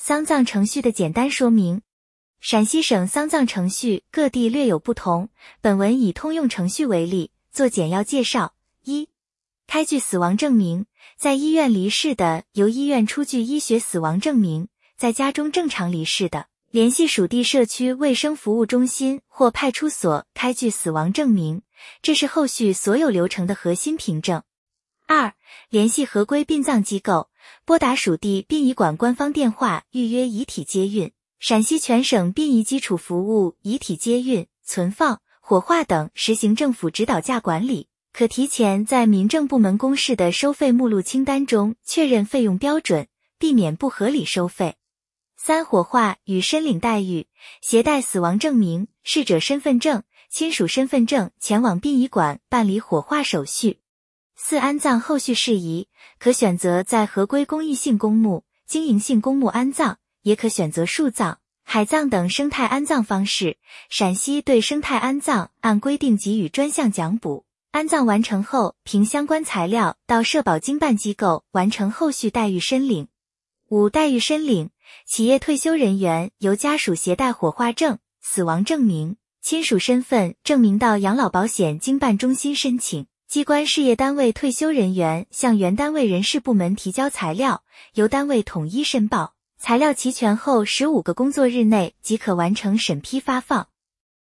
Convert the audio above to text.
丧葬程序的简单说明。陕西省丧葬程序各地略有不同，本文以通用程序为例，做简要介绍。一、开具死亡证明，在医院离世的，由医院出具医学死亡证明；在家中正常离世的，联系属地社区卫生服务中心或派出所开具死亡证明，这是后续所有流程的核心凭证。二、联系合规殡葬机构，拨打属地殡仪馆官方电话预约遗体接运。陕西全省殡仪基础服务遗体接运、存放、火化等实行政府指导价管理，可提前在民政部门公示的收费目录清单中确认费用标准，避免不合理收费。三、火化与申领待遇，携带死亡证明、逝者身份证、亲属身份证前往殡仪馆办理火化手续。四、安葬后续事宜，可选择在合规公益性公墓、经营性公墓安葬，也可选择树葬、海葬等生态安葬方式。陕西对生态安葬按规定给予专项奖补，安葬完成后凭相关材料到社保经办机构完成后续待遇申领。五、待遇申领，企业退休人员由家属携带火化证、死亡证明、亲属身份证明到养老保险经办中心申请，机关事业单位退休人员向原单位人事部门提交材料，由单位统一申报，材料齐全后15个工作日内即可完成审批发放。